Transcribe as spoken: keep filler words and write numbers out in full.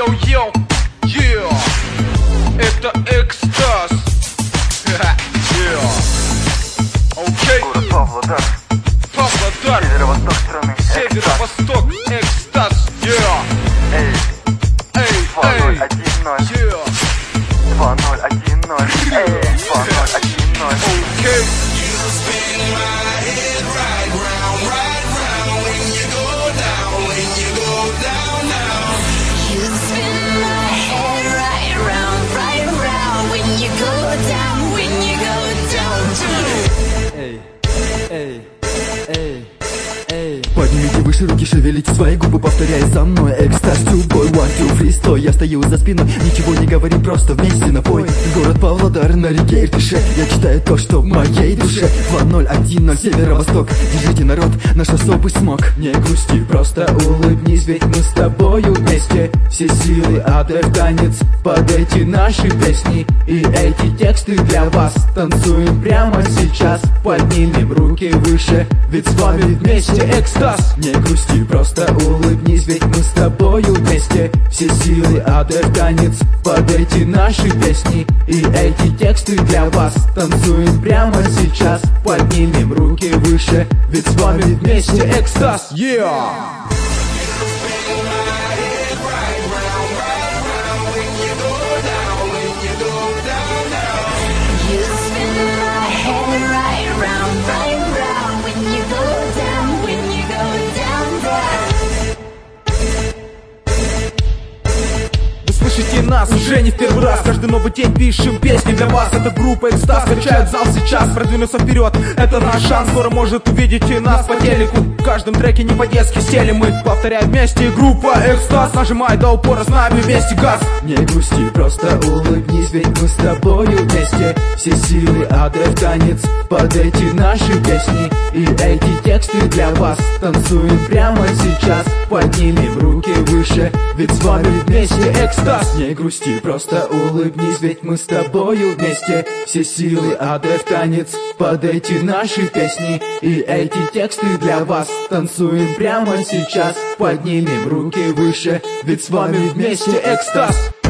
Йоу-йоу, yeah. Это экстаз. Yeah. Окей. Город Павлодар, Павлодар, северо-восток страны. северо-восток, экстаз. Yeah. Эй, Эй, два ноль эй, один ноль, yeah. два ноль один ноль, эй, два ноль один ноль. Окей. Эй, эй, эй. Поднимите выше руки, шевелите свои губы, повторяя за мной. Экстаз, two boy, one, two, free, стой. Я стою за спиной, ничего не говори, просто вместе напой. Город Павлодар на реке Иртыше, я читаю то, что в моей душе. Два ноль один ноль, северо-восток. Держите, народ, наш особый смог. Не грусти, просто улыбнись, ведь мы с тобою вместе. Все силы отдав танец под эти наши песни. И эти тексты для вас. Танцуем прямо сейчас, поднимем руки выше, ведь с вами вместе экстаз. Не грусти, просто улыбнись, ведь мы с тобою вместе. Все силы отдав танец под эти наши песни. И эти тексты для вас. Танцуем прямо сейчас, поднимем руки выше, ведь с вами вместе экстаз. Yeah. Слышите нас уже не в первый раз. Каждый новый день пишем песни для вас. Это группа экстаз, качает зал сейчас. Продвинуться вперед, это наш шанс. Скоро может увидите нас по телеку. В каждом треке не по-детски стелим мы. Повторяем вместе, группа экстаз. Нажимай до упора, с нами вместе газ. Не грусти, просто улыбнись, ведь мы с тобою вместе. Все силы отдав танец под эти наши песни. И эти тексты для вас. Танцуем прямо сейчас, поднимем руки выше, ведь с вами вместе экстаз. Не грусти, просто улыбнись, ведь мы с тобою вместе. Все силы отдав танец под эти наши песни. И эти тексты для вас. Танцуем прямо сейчас, поднимем руки выше, ведь с вами вместе экстаз.